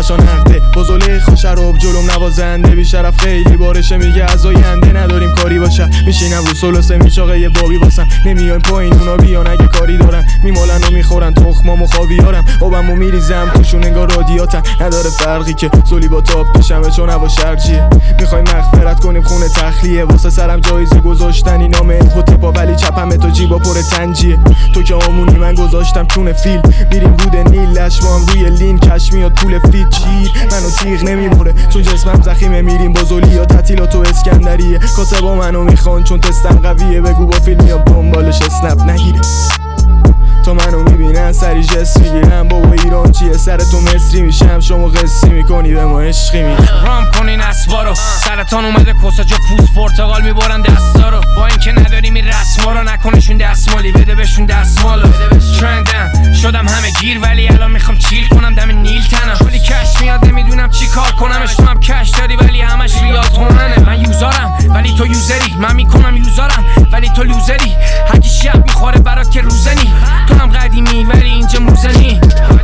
همشان حقه بزرگ خوشراب جلوم نوازنده بیشرف خیلی بارشه میگه از آینده نداریم کاری باشه میشینم رو سلسه میچاقه یه بابی واسم نمیایم پایین اونا بیان اگه کاری دارن میمالن و میخورن تخمام و خاویارم آبمو میریزم توشون انگار رادیاتن نداره فرقی که زولی با تاپ بشمه چون هوا شرجیه میخوایم مغفرت کنیم خونه تخلیه واسه سرم جایزه گذاشتنی نام هتپا ولی چپم تو جیبا پر تنجیه تو که آمونی من گذاشتم چون فیل میریم رود نیل لشمام روی لین کش میاد پول فیت چیر منو تیغ نمیبره چون جسمم زخیمه میریم با زولی یا تعطیلات و اسکندریه کاسه با منو میخوان چون تستم قویه بگو با فیلم یا دنبالش اسنپ نگیره تا منو میبینن سری جس میگیرم بابا ایران چیه سر تو مصری میشم شما قصی میکنی به ما عشقی میگی رام کنین اسبارو سرطان اومده کوسا جا پوست پرتقال میبارن دستا رو با اینکه نداریم این رسما رو نکنشون دستمالی بده بهشون دستمالو ترندم شدم همه گیر ولی الان میخوام چیل کنم دم نیل تنم ولی کش میاد نمیدونم چی کار کنمش تو هم کش داری ولی همش ریال تومنه من یوزارم ولی تو یوزری من میکنم یوزارم ولی تو لوزری هرکی شب میخوره برات که روزنی تو هم قدیمی ولی اینجا موزنی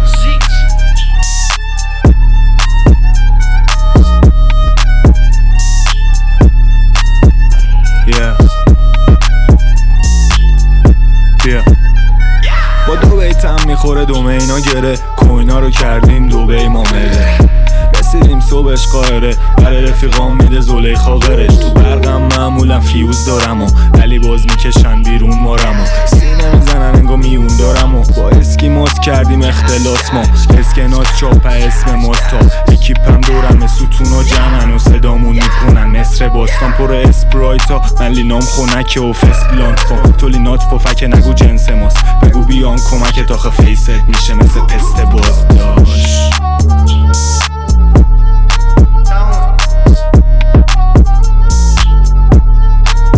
با دو بیتم میخوره دومینا گره کوینا رو کردیم دو بی مامره رسیدیم صبحش قاهره برای رفیقام میده زلیخا غرش تو برقم معمولا فیوز دارم ولی باز میکشن بیرون مارم سینه میزنن انگا میون دارم با اسکیموس کردیم اختلاس ما اسکناس چاپه اسم ماستا اکیپم دورم ستون و جمعن و صدامون میکنن مصر باستان پر اسپرایتا من لینام خونکه و فستلانت کن تو لینات پفکه نگو جنس ماست بگو بیان کمکت آخه فیست میشه مثل پست باز دار